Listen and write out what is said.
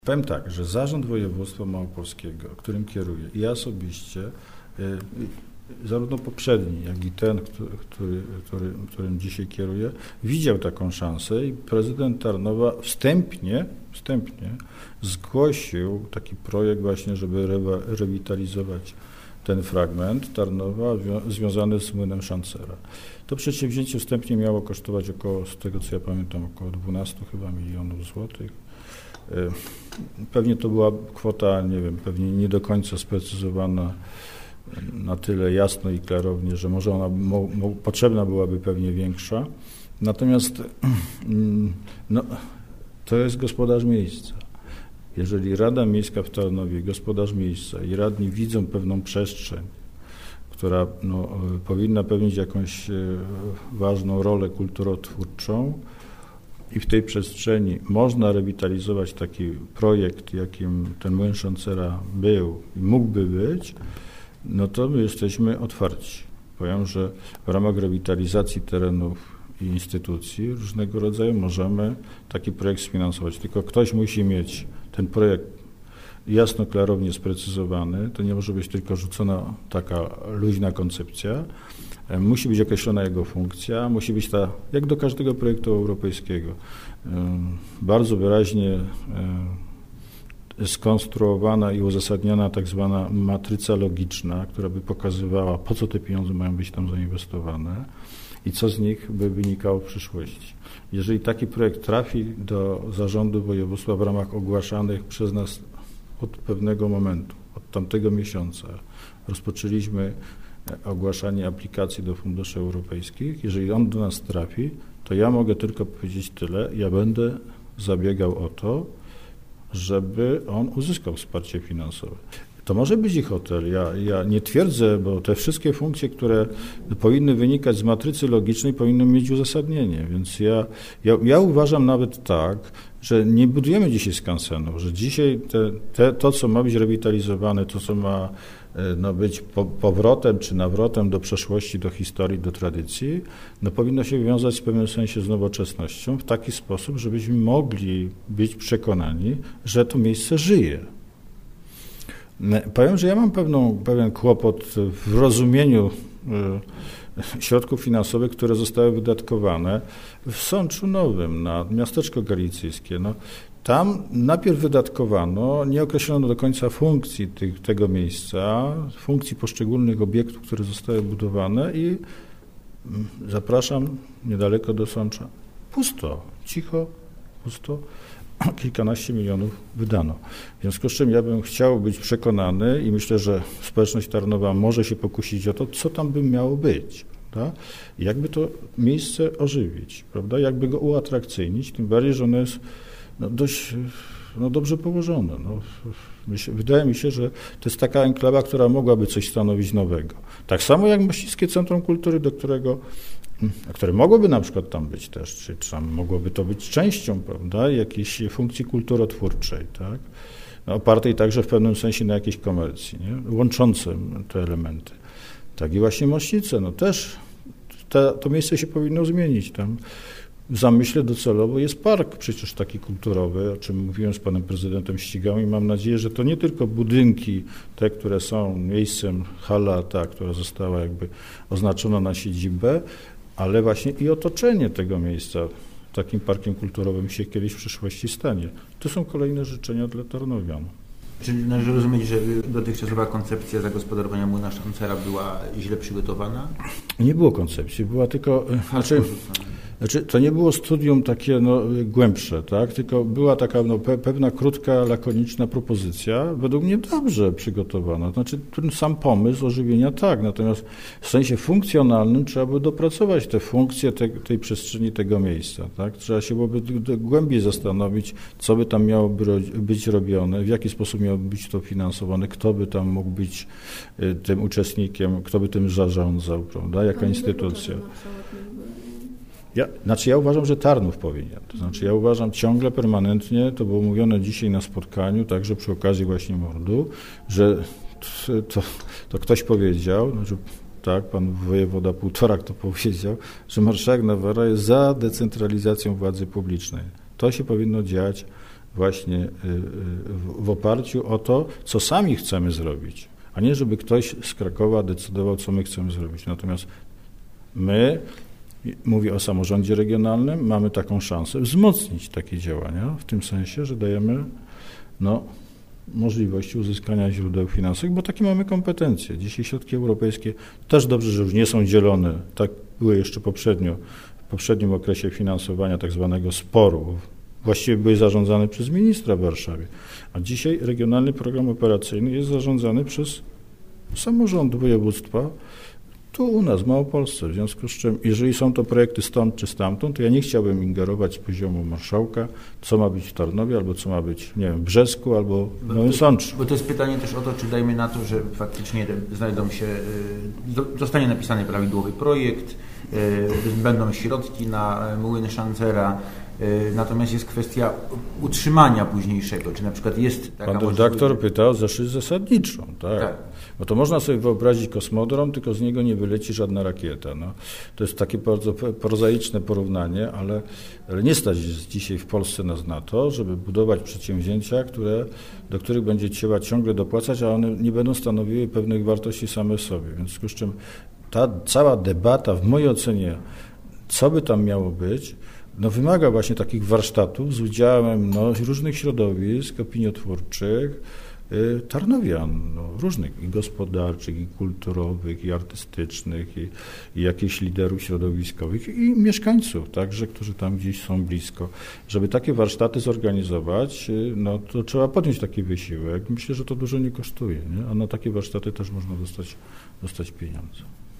Powiem tak, że Zarząd Województwa Małopolskiego, którym kieruję, i ja osobiście, zarówno poprzedni, jak i ten, którym dzisiaj kieruję, widział taką szansę i prezydent Tarnowa wstępnie zgłosił taki projekt właśnie, żeby rewitalizować ten fragment Tarnowa związany z młynem Szancera. To przedsięwzięcie wstępnie miało kosztować około, z tego co ja pamiętam, około 12 chyba milionów złotych. Pewnie to była kwota, nie wiem, pewnie nie do końca sprecyzowana na tyle jasno i klarownie, że może ona potrzebna byłaby pewnie większa. Natomiast to jest gospodarz miejsca. Jeżeli Rada Miejska w Tarnowie, gospodarz miejsca i radni widzą pewną przestrzeń, która powinna pełnić jakąś ważną rolę kulturotwórczą, i w tej przestrzeni można rewitalizować taki projekt, jakim ten młyn Szancera był i mógłby być, no to my jesteśmy otwarci. Powiem, że w ramach rewitalizacji terenów i instytucji różnego rodzaju możemy taki projekt sfinansować. Tylko ktoś musi mieć ten projekt jasno, klarownie sprecyzowany. To nie może być tylko rzucona taka luźna koncepcja. Musi być określona jego funkcja, musi być ta, jak do każdego projektu europejskiego, bardzo wyraźnie skonstruowana i uzasadniona tak zwana matryca logiczna, która by pokazywała, po co te pieniądze mają być tam zainwestowane i co z nich by wynikało w przyszłości. Jeżeli taki projekt trafi do zarządu województwa w ramach ogłaszanych przez nas od pewnego momentu, od tamtego miesiąca, rozpoczęliśmy ogłaszanie aplikacji do funduszy europejskich. Jeżeli on do nas trafi, to ja mogę tylko powiedzieć tyle, ja będę zabiegał o to, żeby on uzyskał wsparcie finansowe. To może być i hotel. Ja nie twierdzę, bo te wszystkie funkcje, które powinny wynikać z matrycy logicznej, powinny mieć uzasadnienie. Więc ja uważam nawet tak, że nie budujemy dzisiaj skansenów, że dzisiaj to, co ma być rewitalizowane, to, co ma być powrotem czy nawrotem do przeszłości, do historii, do tradycji, powinno się wiązać w pewnym sensie z nowoczesnością w taki sposób, żebyśmy mogli być przekonani, że to miejsce żyje. Powiem, że ja mam pewien kłopot w rozumieniu środków finansowych, które zostały wydatkowane w Sączu Nowym na miasteczko galicyjskie. Tam najpierw wydatkowano, nie określono do końca funkcji tego miejsca, funkcji poszczególnych obiektów, które zostały budowane i zapraszam niedaleko do Sącza. Pusto, cicho, pusto. Kilkanaście milionów wydano. W związku z czym ja bym chciał być przekonany i myślę, że społeczność Tarnowa może się pokusić o to, co tam by miało być, prawda? Jakby to miejsce ożywić, prawda? Jakby go uatrakcyjnić, tym bardziej, że ono jest dość dobrze położone. Wydaje mi się, że to jest taka enklawa, która mogłaby coś stanowić nowego. Tak samo jak Mościckie Centrum Kultury, które mogłoby na przykład tam być też, czy tam mogłoby to być częścią, prawda, jakiejś funkcji kulturotwórczej, tak, opartej także w pewnym sensie na jakiejś komercji, nie? Łączącym te elementy. Tak i właśnie Mościce, też to miejsce się powinno zmienić. Tam w zamyśle docelowo jest park przecież taki kulturowy, o czym mówiłem z panem prezydentem Ścigałą i mam nadzieję, że to nie tylko budynki, te, które są miejscem, hala ta, która została jakby oznaczona na siedzibę, ale właśnie i otoczenie tego miejsca takim parkiem kulturowym się kiedyś w przyszłości stanie. To są kolejne życzenia dla tarnowian. Czyli należy rozumieć, że dotychczasowa koncepcja zagospodarowania młyna Szancera była źle przygotowana? Nie było koncepcji, była tylko... to nie było studium takie głębsze, tak? Tylko była taka pewna krótka, lakoniczna propozycja, według mnie dobrze przygotowana. Znaczy ten sam pomysł ożywienia tak, natomiast w sensie funkcjonalnym trzeba by dopracować te funkcje tej przestrzeni, tego miejsca, tak? Trzeba się byłoby głębiej zastanowić, co by tam miało być robione, w jaki sposób miało być to finansowane, kto by tam mógł być tym uczestnikiem, kto by tym zarządzał, prawda? Jaka instytucja. Ja uważam, że Tarnów powinien. To znaczy ja uważam ciągle, permanentnie, to było mówione dzisiaj na spotkaniu, także przy okazji właśnie mordu, że to ktoś powiedział, tak, pan wojewoda Półtorak to powiedział, że marszałek Nawara jest za decentralizacją władzy publicznej. To się powinno dziać właśnie w oparciu o to, co sami chcemy zrobić, a nie żeby ktoś z Krakowa decydował, co my chcemy zrobić. Natomiast my, mówię o samorządzie regionalnym, mamy taką szansę wzmocnić takie działania, w tym sensie, że dajemy możliwości uzyskania źródeł finansowych, bo takie mamy kompetencje. Dzisiaj środki europejskie też dobrze, że już nie są dzielone, tak były jeszcze w poprzednim okresie finansowania tak zwanego sporu. Właściwie były zarządzane przez ministra w Warszawie, a dzisiaj Regionalny Program Operacyjny jest zarządzany przez samorząd województwa, tu u nas w Małopolsce, w związku z czym, jeżeli są to projekty stąd czy stamtąd, to ja nie chciałbym ingerować z poziomu marszałka, co ma być w Tarnowie, albo co ma być, nie wiem, w Brzesku, albo w Nowym Sączu. Bo to jest pytanie też o to, czy dajmy na to, że faktycznie zostanie napisany prawidłowy projekt, będą środki na młyny Szancera, natomiast jest kwestia utrzymania późniejszego, czy na przykład jest taka Pan redaktor pyta o rzecz zasadniczą, tak. Bo to można sobie wyobrazić kosmodrom, tylko z niego nie wyleci żadna rakieta. To jest takie bardzo prozaiczne porównanie, ale nie stać dzisiaj w Polsce nas na to, żeby budować przedsięwzięcia, do których będzie trzeba ciągle dopłacać, a one nie będą stanowiły pewnych wartości same w sobie. Więc w związku z czym ta cała debata, w mojej ocenie, co by tam miało być, wymaga właśnie takich warsztatów z udziałem różnych środowisk opiniotwórczych, tarnowian, różnych, i gospodarczych, i kulturowych, i artystycznych, i jakichś liderów środowiskowych, i mieszkańców także, którzy tam gdzieś są blisko. Żeby takie warsztaty zorganizować, to trzeba podjąć taki wysiłek. Myślę, że to dużo nie kosztuje, nie? A na takie warsztaty też można dostać pieniądze.